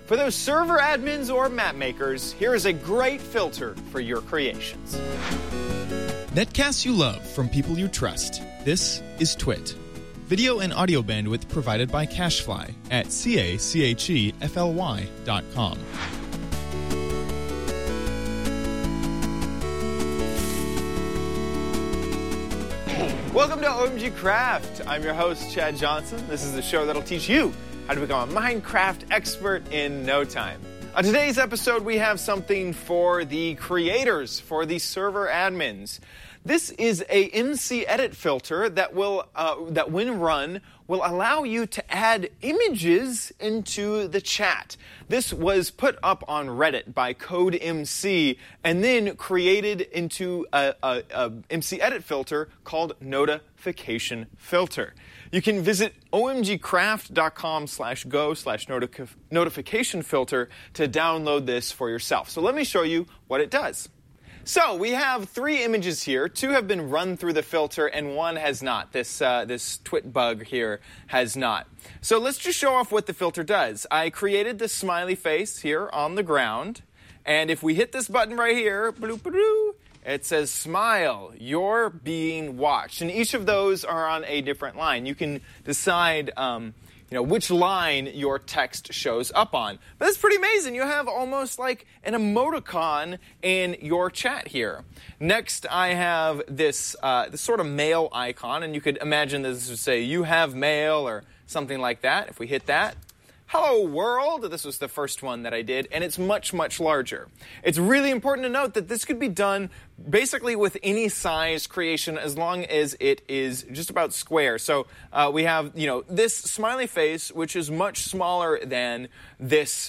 For those server admins or map makers, here is a great filter for your creations. Netcasts you love from people you trust. This is Twit. Video and audio bandwidth provided by CacheFly at CacheFly.com. Welcome to OMG Craft. I'm your host, Chad Johnson. This is the show that'll teach you how to become a Minecraft expert in no time. On today's episode, we have something for the creators, for the server admins. This is a MC Edit filter that will, that when run, will allow you to add images into the chat. This was put up on Reddit by CodeMC and then created into a MC Edit filter called Notification Filter. You can visit omgcraft.com/go/notification filter to download this for yourself. So let me show you what it does. So we have 3 images here. 2 have been run through the filter, and 1 has not. This twit bug here has not. So let's just show off what the filter does. I created this smiley face here on the ground, and if we hit this button right here, bloop-a-doo, it says, smile, you're being watched. And each of those are on a different line. You can decide which line your text shows up on. But that's pretty amazing. You have almost like an emoticon in your chat here. Next, I have this sort of mail icon, and you could imagine this would say, you have mail, or something like that. If we hit that, hello world, this was the first one that I did, and it's much, much larger. It's really important to note that this could be done basically with any size creation as long as it is just about square. So we have, this smiley face, which is much smaller than this,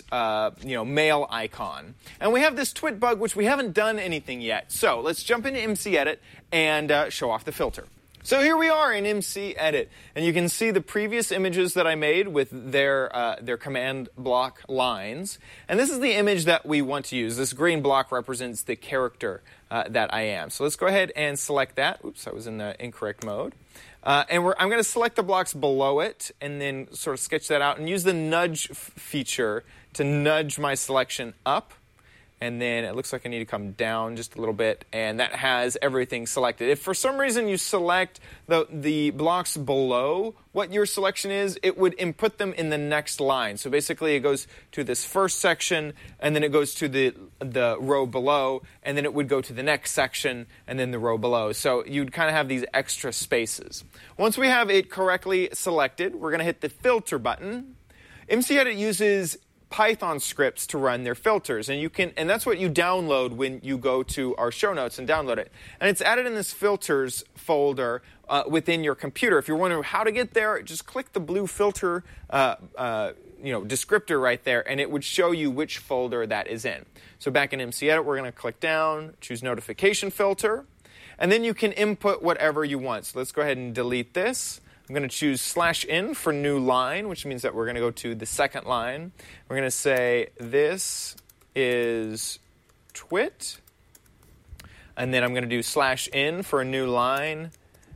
mail icon. And we have this twit bug, which we haven't done anything yet. So let's jump into MC Edit and show off the filter. So here we are in MC Edit, and you can see the previous images that I made with their command block lines. And this is the image that we want to use. This green block represents the character that I am. So let's go ahead and select that. Oops, I was in the incorrect mode. I'm going to select the blocks below it and then sort of sketch that out and use the nudge feature to nudge my selection up. And then it looks like I need to come down just a little bit, and that has everything selected. If for some reason you select the blocks below what your selection is, it would input them in the next line. So basically it goes to this first section, and then it goes to the row below, and then it would go to the next section, and then the row below. So you'd kind of have these extra spaces. Once we have it correctly selected, we're going to hit the filter button. MC Edit uses Python scripts to run their filters, and that's what you download when you go to our show notes and download it. And it's added in this filters folder within your computer. If you're wondering how to get there, just click the blue filter descriptor right there, and it would show you which folder that is in. So back in MC Edit, we're going to click down, choose Notification Filter, and then you can input whatever you want. So let's go ahead and delete this. I'm going to choose /n for new line, which means that we're going to go to the second line. We're going to say, this is twit. And then I'm going to do /n for a new line.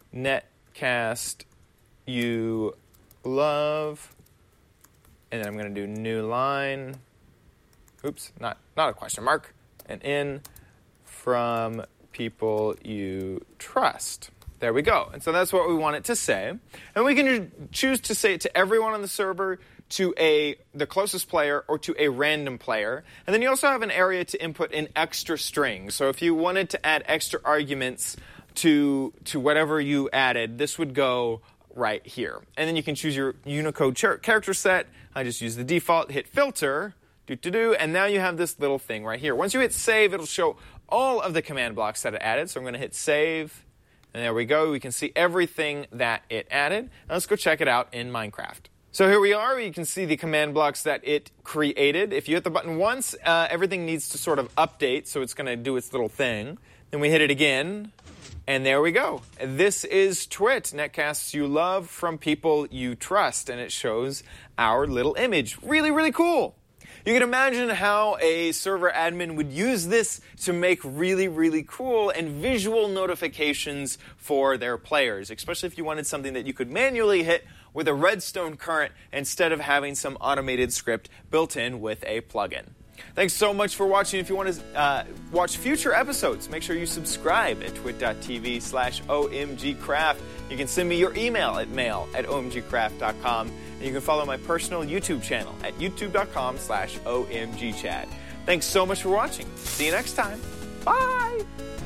Netcast you love. And then I'm going to do new line. Oops, not a question mark. And in from people you trust. There we go. And so that's what we want it to say. And we can choose to say it to everyone on the server, to the closest player, or to a random player. And then you also have an area to input an extra string. So if you wanted to add extra arguments to whatever you added, this would go right here. And then you can choose your Unicode character set. I just use the default, hit filter, and now you have this little thing right here. Once you hit save, it'll show all of the command blocks that it added. So I'm going to hit save. And there we go. We can see everything that it added. Now let's go check it out in Minecraft. So here we are. You can see the command blocks that it created. If you hit the button once, everything needs to sort of update, so it's going to do its little thing. Then we hit it again, and there we go. This is Twit, netcasts you love from people you trust, and it shows our little image. Really, really cool. You can imagine how a server admin would use this to make really, really cool and visual notifications for their players, especially if you wanted something that you could manually hit with a redstone current instead of having some automated script built in with a plugin. Thanks so much for watching. If you want to watch future episodes, make sure you subscribe at twit.tv/omgcraft. You can send me your email at mail@omgcraft.com. And you can follow my personal YouTube channel at youtube.com/omgchad. Thanks so much for watching. See you next time. Bye!